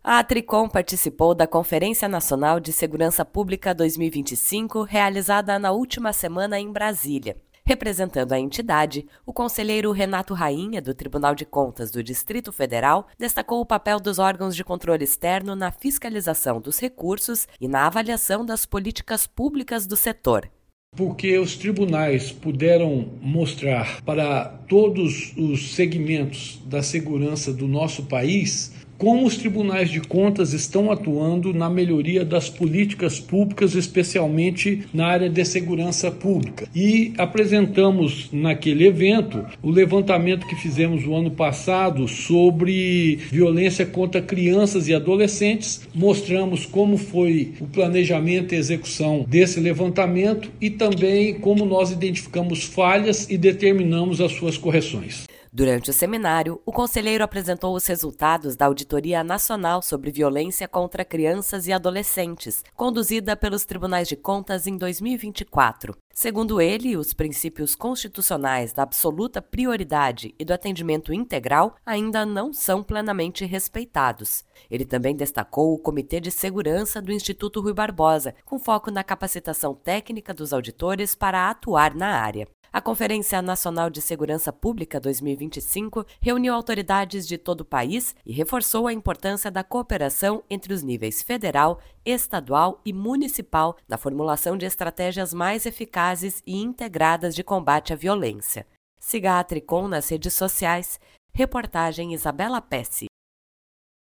A Tricom participou da Conferência Nacional de Segurança Pública 2025, realizada na última semana em Brasília. Representando a entidade, o conselheiro Renato Rainha, do Tribunal de Contas do Distrito Federal, destacou o papel dos órgãos de controle externo na fiscalização dos recursos e na avaliação das políticas públicas do setor. Porque os tribunais puderam mostrar para todos os segmentos da segurança do nosso país como os tribunais de contas estão atuando na melhoria das políticas públicas, especialmente na área de segurança pública. E apresentamos naquele evento o levantamento que fizemos o ano passado sobre violência contra crianças e adolescentes. Mostramos como foi o planejamento e execução desse levantamento e também como nós identificamos falhas e determinamos as suas correções. Durante o seminário, o conselheiro apresentou os resultados da Auditoria Nacional sobre Violência contra Crianças e Adolescentes, conduzida pelos Tribunais de Contas em 2024. Segundo ele, os princípios constitucionais da absoluta prioridade e do atendimento integral ainda não são plenamente respeitados. Ele também destacou o Comitê de Segurança do Instituto Rui Barbosa, com foco na capacitação técnica dos auditores para atuar na área. A Conferência Nacional de Segurança Pública 2025 reuniu autoridades de todo o país e reforçou a importância da cooperação entre os níveis federal, estadual e municipal na formulação de estratégias mais eficazes e integradas de combate à violência. Siga a Tricom nas redes sociais. Reportagem Isabela Pesce.